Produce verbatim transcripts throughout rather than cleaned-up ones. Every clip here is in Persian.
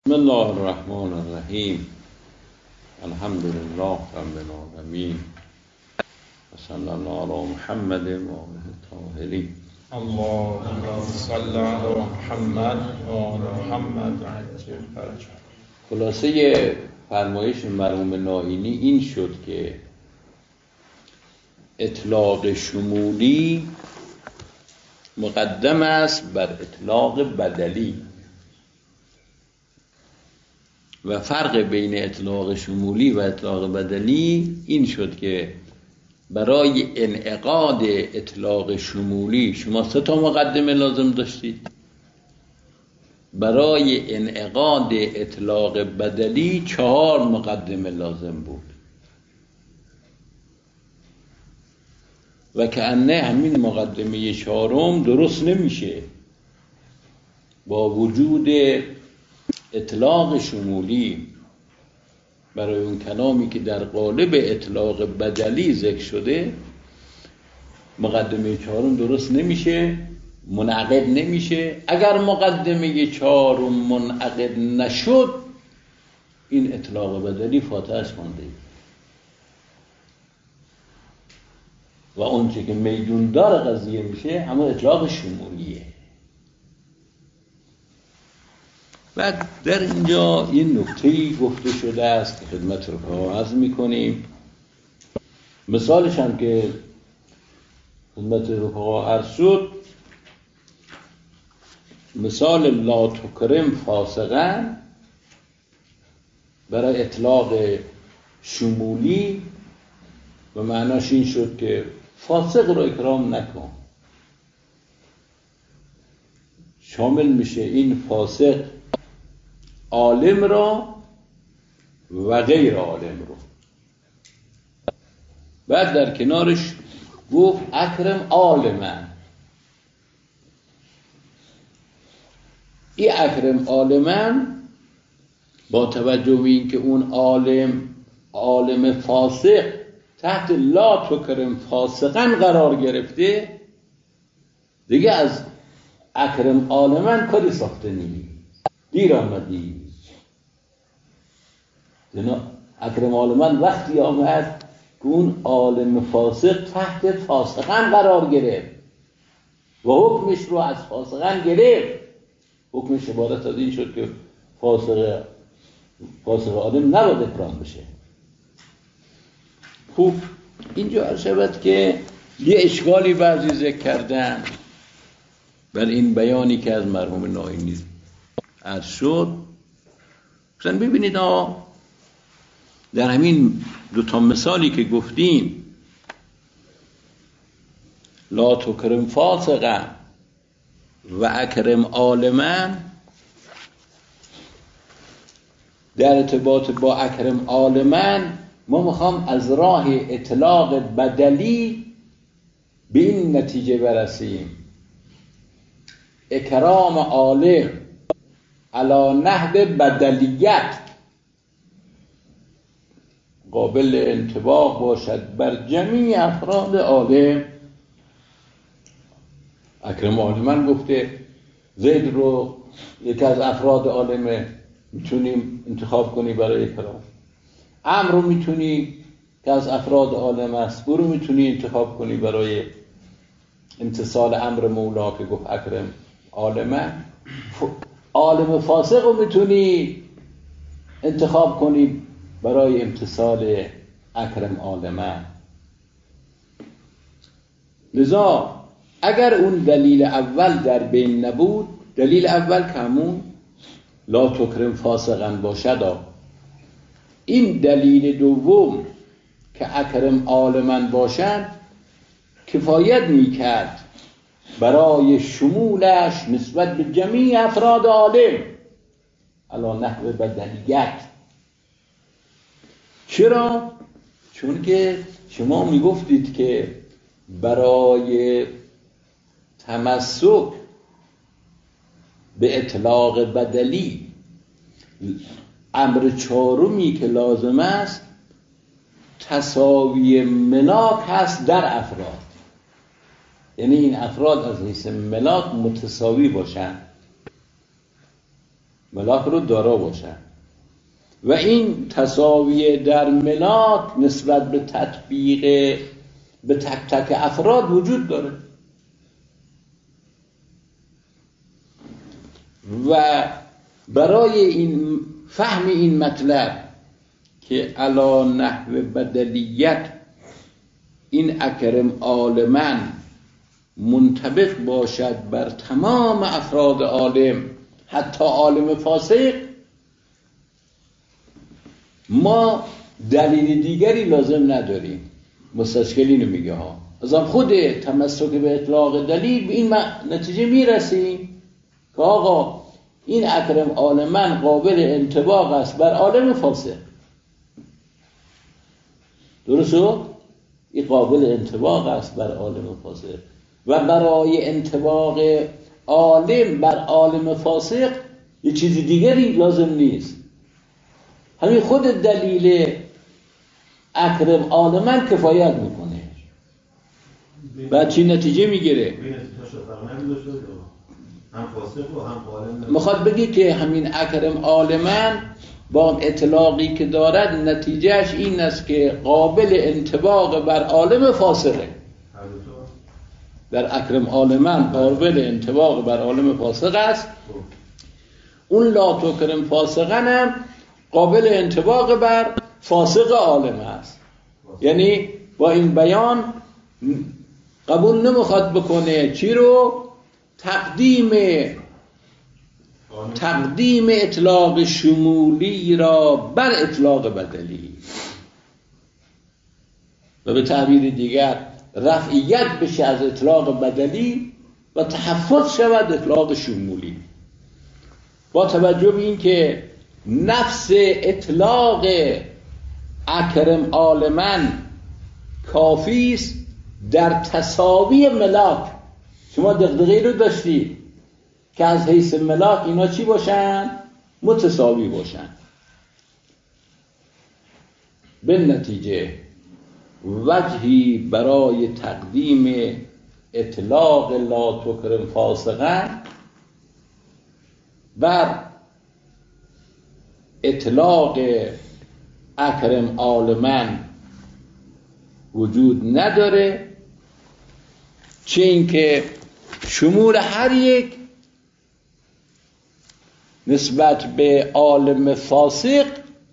بسم الله الرحمن الرحیم. الحمد لله رب العالمین و صلی الله علی محمد و آله الطاهرین. اللهم صل علی محمد و آل محمد عجل فرجه. خلاصه فرمایش مرحوم نائینی این شد که اطلاق شمولی مقدم است بر اطلاق بدلی و فرق بین اطلاق شمولی و اطلاق بدلی این شد که برای انعقاد اطلاق شمولی شما سه تا مقدمه لازم داشتید، برای انعقاد اطلاق بدلی چهار مقدمه لازم بود و کأنه همین مقدمه چهارم درست نمیشه با وجود اطلاق شمولی برای اون کلامی که در قالب اطلاق بدلی ذکر شده. مقدمه چهارم درست نمیشه، منعقد نمیشه. اگر مقدمه چهارم منعقد نشد این اطلاق بدلی فاتحش مانده و اون چه که میدوندار قضیه میشه همون اطلاق شمولیه. و در اینجا این نکته‌ای گفته شده است که خدمت رو عرض می‌کنیم. مثالش هم که خدمت رو عرض شد، مثال لا تکرم فاسقا برای اطلاق شمولی و معناش این شد که فاسق رو اکرام نکن. شامل میشه این فاسق عالم را و غیر عالم رو. بعد در کنارش گفت اکرم عالمن. این اکرم عالمن با توجه به این که اون عالم عالم فاسق تحت لا تکرم فاسقا قرار گرفته، دیگه از اکرم عالمن کاری ساخته نیست. دیر آمدی. اکرم عالمن وقتی آمد که اون عالم فاسق تحت فاسقن قرار گرفت و حکمش رو از فاسقن گرفت. حکمش عبارت از این شد که فاسق فاسق عالم نباید اکرام بشه. خوب اینجا عرض شود که یه اشکالی بعضی ذکر کردن بر این بیانی که از مرحوم نائینی عرض شد. مثلا ببینید آه در همین دو تا مثالی که گفتیم، لا تکرم فاسقا و اکرم عالمن، در ارتباط با اکرم عالمن ما میخوام از راه اطلاق بدلی به این نتیجه برسیم: اکرام عالم علی نحو بدلیت قابل انطباق باشد بر جمیع افراد عالم. اکرم عالمن گفته زید رو یکی از افراد عالم میتونیم انتخاب کنی برای اکرام. عمرو رو میتونی که از افراد عالم است، برو میتونی انتخاب کنی برای امتصال امر مولا که گفت اکرم عالمن. عالم فاسق رو میتونی انتخاب کنی برای امتصال اکرم عالمن. لذا اگر اون دلیل اول در بین نبود، دلیل اول که همون لا تکرم فاسقا باشد، این دلیل دوم که اکرم عالمن باشد کفایت میکرد برای شمولش نسبت به جمیع افراد عالم علی نحو بدلیت. چرا؟ چون که شما میگفتید که برای تمسک به اطلاق بدلی امر چهارمی که لازم است تساوی ملاک هست در افراد. یعنی این افراد از حیث ملاک متساوی باشن. ملاک رو دارا باشن و این تساوی در ملاک نسبت به تطبیق به تک تک افراد وجود داره. و برای این فهم این مطلب که علا نحو بدلیت این اکرم عالما منطبق باشد بر تمام افراد عالم حتی عالم فاسق، ما دلیل دیگری لازم نداریم. مستشکل اینو میگه ها، ازم خود تمسک به اطلاق دلیل به این نتیجه میرسیم که آقا این اکرم عالما قابل انطباق است بر عالم فاسق. درسته؟ این قابل انطباق است بر عالم فاسق و برای انطباق عالم بر عالم فاسق یه چیزی دیگری لازم نیست. همین خود دلیل اکرم عالما کفایت میکنه. بعد چی نتیجه میگیره؟ میخواد بگی که همین اکرم عالما با اطلاقی که دارد نتیجهش این است که قابل انطباق بر عالم فاسقه. در اکرم عالما قابل انطباق بر عالم فاسق است، اون لا تکرم فاسقن هم قابل انطباق بر فاسق عالم است. یعنی با این بیان قبول نمیخواد بکنه چی رو؟ تقدیم تقدیم اطلاق شمولی را بر اطلاق بدلی و به تعبیر دیگر رفعیت بشه از اطلاق بدلی و تحفظ شود اطلاق شمولی، با توجه به این که نفس اطلاق اکرم عالما کافی است در تساوی ملاک. شما دغدغه‌ای رو داشتید که از حیث ملاک اینا چی باشن؟ متساوی باشن. به نتیجه وجهی برای تقدیم اطلاق لا تکرم فاسقن بر اطلاق اکرم عالما وجود نداره، چه اینکه شمول هر یک نسبت به عالم فاسق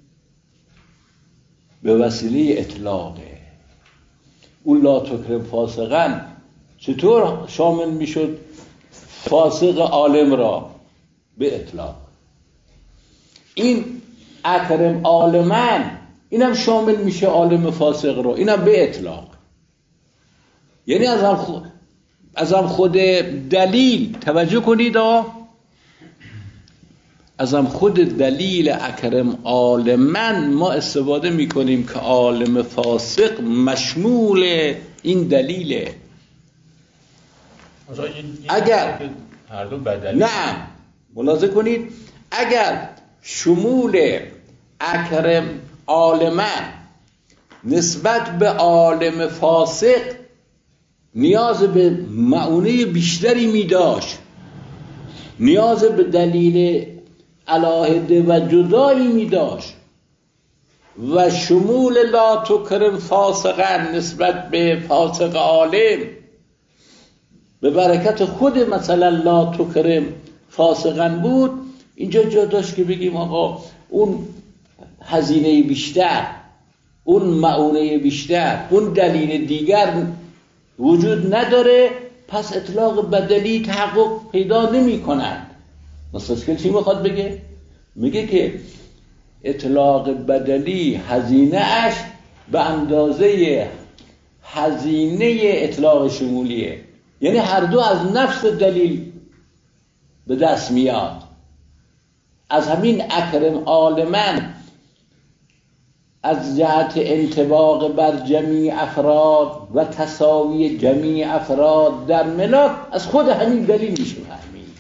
به وسیله اطلاقه. اون لا تکرم فاسقن چطور شامل میشد فاسق عالم را؟ به اطلاق. این اکرم عالما اینم شامل میشه عالم فاسق را، اینم به اطلاق. یعنی از هم خود از هم خود دلیل توجه کنید ها، از هم خود دلیل اکرم عالما ما استفاده میکنیم که عالم فاسق مشمول این دلیله. اگر هر دو بدلی، نه ملاحظه کنید، اگر شمول اکرم عالما نسبت به عالم فاسق نیاز به معونه بیشتری می داشت، نیاز به دلیل علاهده و جدایی می داشت و شمول لا تکرم فاسقن نسبت به فاسق عالم به برکت خود مثلا لا تکرم فاسقن بود، اینجا جا داشت که بگیم آقا اون هزینه بیشتر، اون معونه بیشتر، اون دلیل دیگر وجود نداره، پس اطلاق بدلی تحقق پیدا نمی کند. مستشکل چی میخواد بگه؟ میگه که اطلاق بدلی هزینه اش به اندازه هزینه اطلاق شمولیه، یعنی هر دو از نفس دلیل به دست میاد. از همین اکرم عالما از جهت انطباق بر جمیع افراد و تساوی جمیع افراد در ملاک از خود همین دلیل میشه فهمید.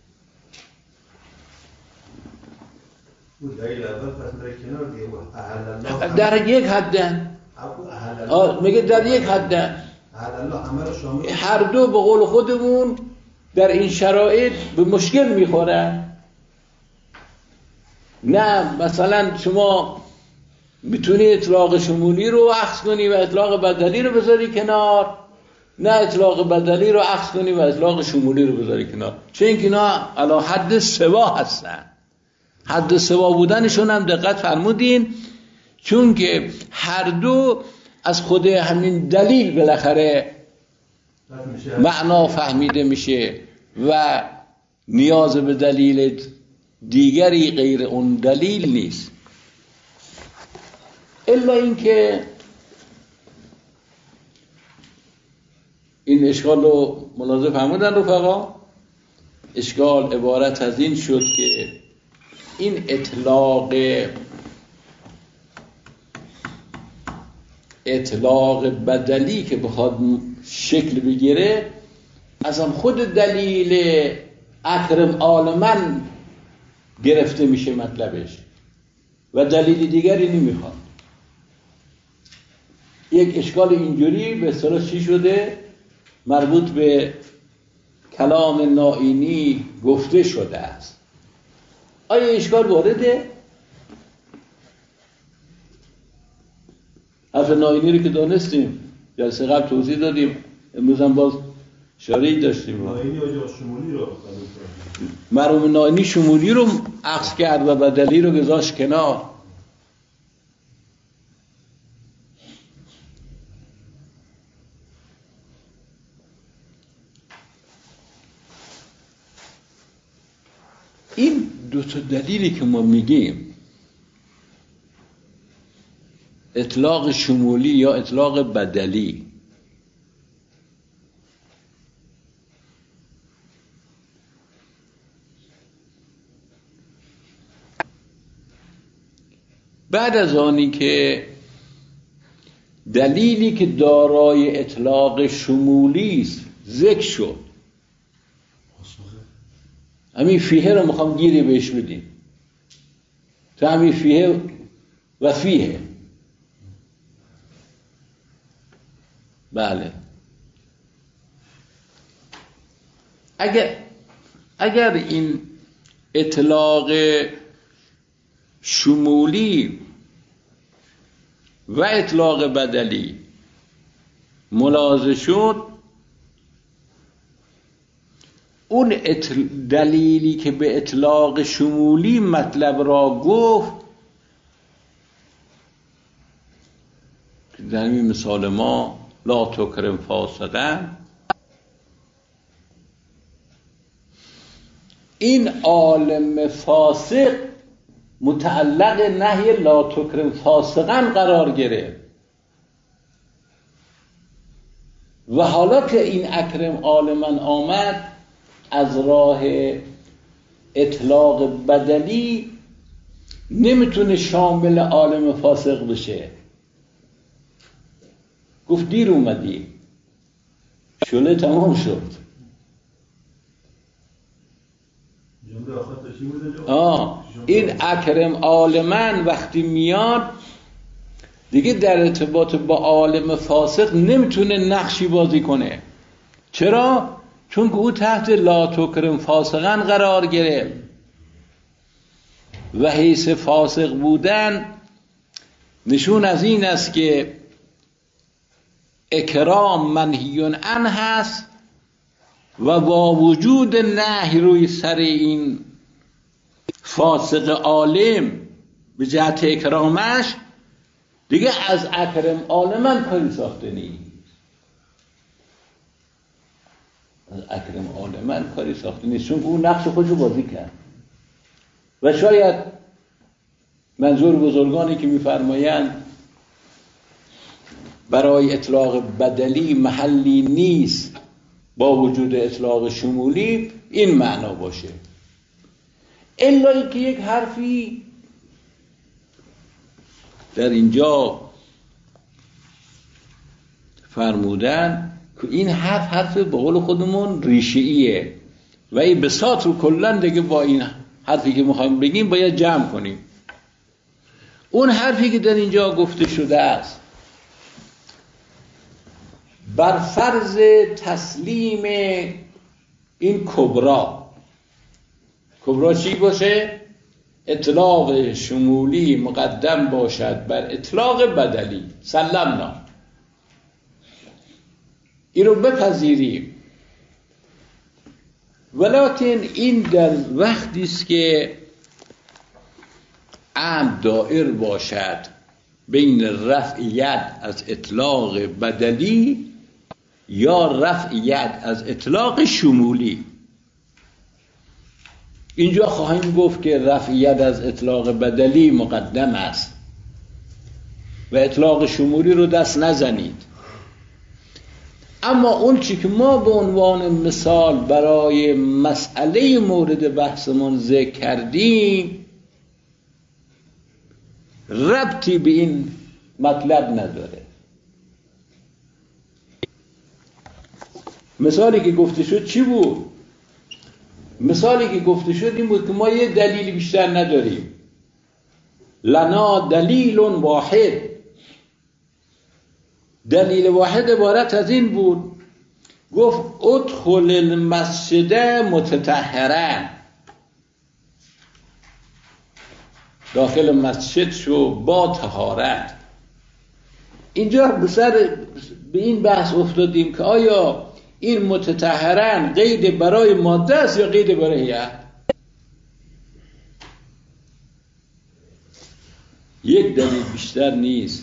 در یک حدن میگه در یک حدن هر دو به قول خودمون در این شرایط به مشکل میخورن. نه مثلا شما میتونی اطلاق شمولی رو اخذ کنی و اطلاق بدلی رو بذاری کنار، نه اطلاق بدلی رو اخذ کنی و اطلاق شمولی رو بذاری کنار، چون اینکه اینا علی حد سوا هستن. حد سوا بودنشون هم دقت فرمودین، چون که هر دو از خود همین دلیل بالاخره معنا فهمیده میشه و نیاز به دلیل دیگری غیر اون دلیل نیست. الا اینکه این اشکال رو ملاحظه فرمودن رفقا. اشکال عبارت از این شد که این اطلاق اطلاق بدلی که بخواد شکل بگیره از هم خود دلیل اکرم آل من گرفته میشه مطلبش و دلیل دیگری نمیخواد. یک اشکال اینجوری به اصطلاح چی شده؟ مربوط به کلام نائینی گفته شده است. آیا اشکال وارده؟ حرف نائینی رو که دانستیم جلسه قبل توضیح دادیم، امروز هم باز شرعی داشتیم. نائینی آجا شمولی رو مرحوم نائینی شمولی رو عکس کرد و بدلی رو گذاشت کنار. این دو تا دلیلی که ما میگیم اطلاق شمولی یا اطلاق بدلی، بعد از آنی که دلیلی که دارای اطلاق شمولی است ذکر شد، همین فیه رو میخوام گیری بهش بدیم. تو همین فیه و فیه، بله، اگر اگر این اطلاق شمولی و اطلاق بدلی ملاحظه شد، اون دلیلی که به اطلاق شمولی مطلب را گفت، در این مثال ما لا تکرم فاسقا، این عالم فاسق متعلق نهی لا تکرم فاسقا قرار گرفت و حالا که این اکرم عالما آمد از راه اطلاق بدلی نمیتونه شامل عالم فاسق بشه. گفت دیر اومدی، شله تمام شد. آه این اکرم عالمن وقتی میاد دیگه در ارتباط با عالم فاسق نمیتونه نقشی بازی کنه. چرا؟ چون که او تحت لا تکرم فاسقا قرار گرفت و حیث فاسق بودن نشون از این است که اکرام منهی عنه هست و با وجود نهی روی سر این فاسق عالم به جهت اکرامش دیگه از اکرم عالمن کاری ساخته نیست. از اکرم عالمن کاری ساخته نیست، چون اون نقش خودشو بازی کرد. و شاید منظور بزرگانی که میفرمایند برای اطلاق بدلی محلی نیست با وجود اطلاق شمولی این معنا باشه. الا اینکه یک حرفی در اینجا فرمودن که این حرف حرف به قول خودمون ریشه‌ایه و این بساط رو کلن دیگه با این حرفی که میخوایم بگیم باید جمع کنیم. اون حرفی که در اینجا گفته شده است بر فرض تسلیم این کبرا، کبرا چی باشه؟ اطلاق شمولی مقدم باشد بر اطلاق بدلی، سلمنا، این رو بپذیریم. ولکن این در وقتی است که امر دائر باشد بین رفع ید از اطلاق بدلی یا رفع ید از اطلاق شمولی. اینجا خواهیم گفت که رفع ید از اطلاق بدلی مقدم است و اطلاق شمولی رو دست نزنید. اما اون چی که ما به عنوان مثال برای مسئله مورد بحثمون ذکر کردیم ربطی به این مطلب نداره. مثالی که گفته شد چی بود؟ مثالی که گفته شد این بود که ما یه دلیل بیشتر نداریم. لنا دلیل واحد، دلیل واحد عبارت از این بود، گفت ادخل المسجد متطهرا، داخل مسجد شو با طهارت. اینجا به سر به این بحث افتادیم که آیا این متطهرا قید برای ماده است یا قید برای هیئت؟ یک دلیل بیشتر نیست.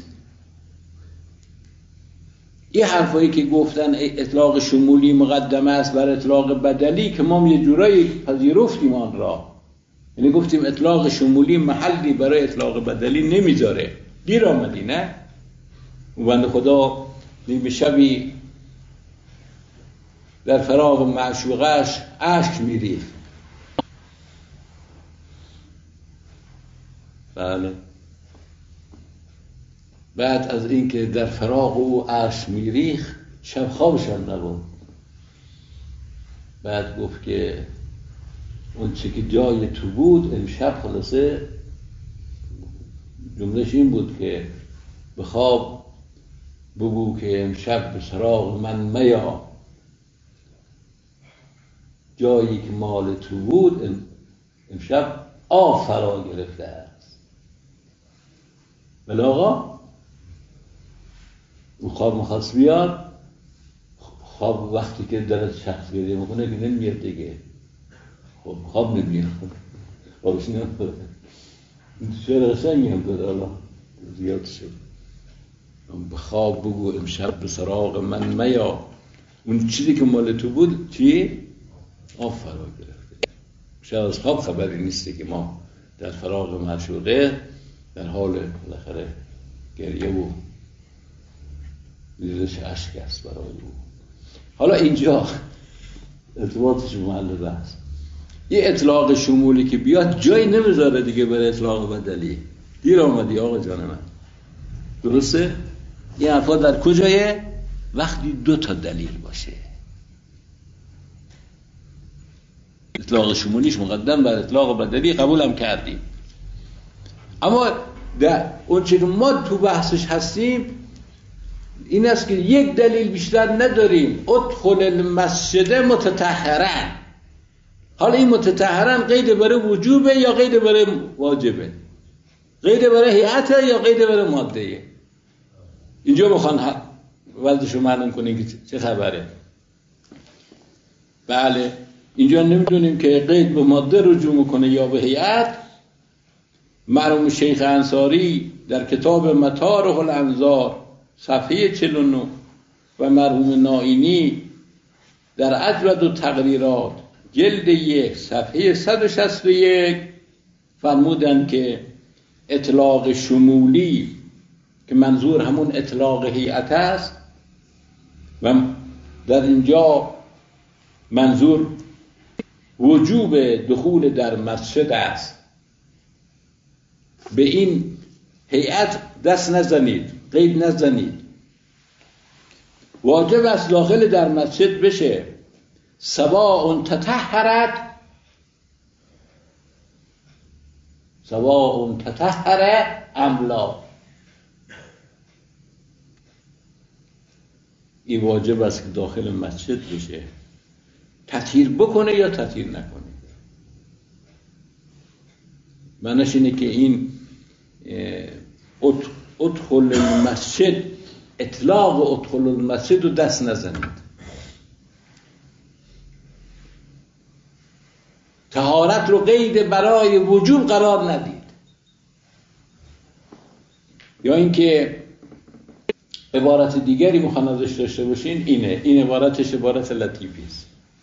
این حرفایی که گفتن اطلاق شمولی مقدمه است بر اطلاق بدلی که ما یه جورایی پذیرفتیم آن را، یعنی گفتیم اطلاق شمولی محلی برای اطلاق بدلی نمیذاره. دیر آمدی نه؟ و بنده خدا نیمه شبی در فراق معشوقش اشک میریخت. بله. بعد از اینکه در فراق او اشک میریخت شب خوابش هم نبود. بعد گفت که اون چی که جای تو بود امشب خلاصه جملهش این بود که به خواب بگو که امشب به سراغ من میا، جایی که مال تو بود امشب آب فرا گرفته است. ولی آقا اون خواب مخواست بیاد، خواب وقتی که در شخص گریه میکنه که نمیاد دیگه، خب خواب نمیاد، خوابش نمیاد. چرا قشنگی هم داره الله زیاد شد. به خواب بگو امشب به سراغ من میا، اون چیزی که مال تو بود چی؟ آب فرا گرفته. شاید از خواب خبری نیسته که ما در فراق معشوقه در حال بالاخره گریه و ریزش اشک است برای او. حالا اینجا ارتباطش به محل بحث، یه اطلاق شمولی که بیاد جایی نمیذاره دیگه برای اطلاق بدلی. دیر آمدی آقا جان من، درسته؟ این حرفا در کجایه؟ وقتی دو تا دلیل باشه. اطلاق شمولیش مقدم بر اطلاق بدلی قبول هم کردیم، اما در اون چیزی ما تو بحثش هستیم این است که یک دلیل بیشتر نداریم. ادخل المسجد متطهرا. حالا این متطهرا قید برای وجوبه یا قید برای واجبه؟ قید برای هیئت یا قید برای ماده؟ اینجا بخوان وضعشو معلوم کنیم که چه خبره. بله، اینجا نمیدونیم که قید به ماده رجوع میکنه یا به هیئت. مرحوم شیخ انصاری در کتاب مطارح الانظار صفحه چهل و نه و مرحوم نائینی در اجود التقریرات جلد یک صفحه صد و شصت و یک فرمودند که اطلاق شمولی که منظور همون اطلاق هیئت است و در اینجا منظور وجوب دخول در مسجد است. به این هیئت دست نزنید، قید نزنید. واجب است داخل در مسجد بشه. سواء تطهرت سواء تطهر ام لا. این واجب است که داخل مسجد بشه، تطهیر بکنه یا تطهیر نکنه. معنیش اینه که این ادخل المسجد، اطلاق ادخل المسجد رو دست نزنید. طهارت رو قید برای وجوب قرار ندید. یا اینکه عبارت دیگری میخوان ازش داشته باشین، اینه این عبارتش عبارت لطیفی است.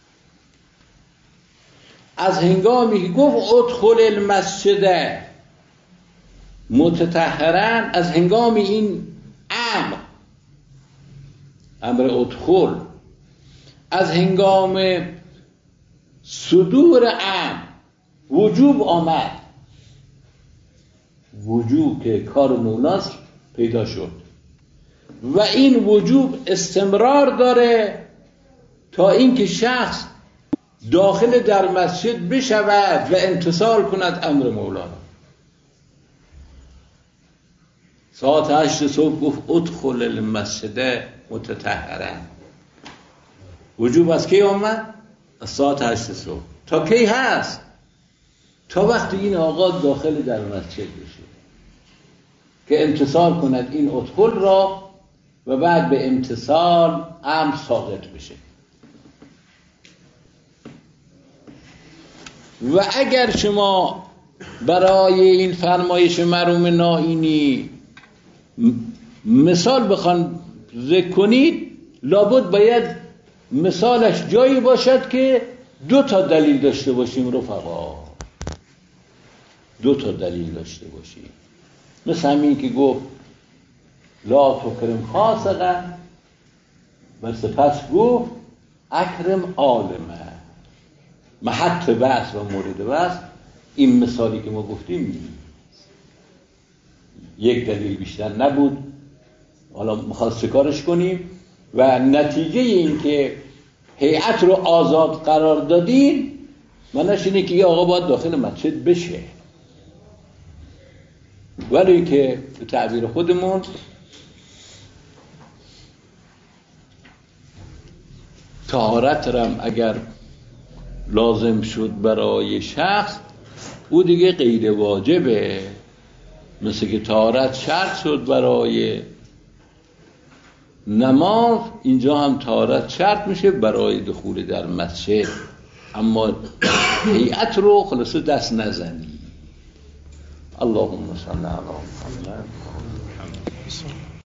از هنگامی که گفت ادخل المسجد متطهرن، از هنگامی این امر امر ادخل، از هنگام صدور امر وجوب آمد، وجوب که کار مولاست پیدا شد و این وجوب استمرار داره تا اینکه شخص داخل در مسجد بشود و امتثال کند امر مولا. ساعت هشت صبح گفت ادخل المسجد متطهرن. وجوب از کی آمد؟ از ساعت هشت صبح. تا کی هست؟ تا وقتی این آقا داخل در مسجد بشه که امتثال کند این ادخل را و بعد به امتثال امر ساقط بشه. و اگر شما برای این فرمایش مرحوم نائینی مثال بخوان ذکر کنید، لابد باید مثالش جایی باشد که دو تا دلیل داشته باشیم رفقا، دو تا دلیل داشته باشیم. مثل همین که گفت لا تکرم فاسقا و سپس گفت اکرم عالمه، محط بحث و مورد بحث این مثالی که ما گفتیم نیست. یک دلیل بیشتر نبود، حالا میخواست کارش کنیم و نتیجه این که هیئت رو آزاد قرار دادیم معنیش اینه که یه آقا باید داخل مسجد بشه، ولی که به تعبیر خودمون طهارت رم اگر لازم شد برای شخص او دیگه غیر واجبه، مثل که طهارت شرط شد برای نماز، اینجا هم طهارت شرط میشه برای دخول در مسجد. اما هیئت رو خلاصه دست نزنی. اللهم صل علی محمد.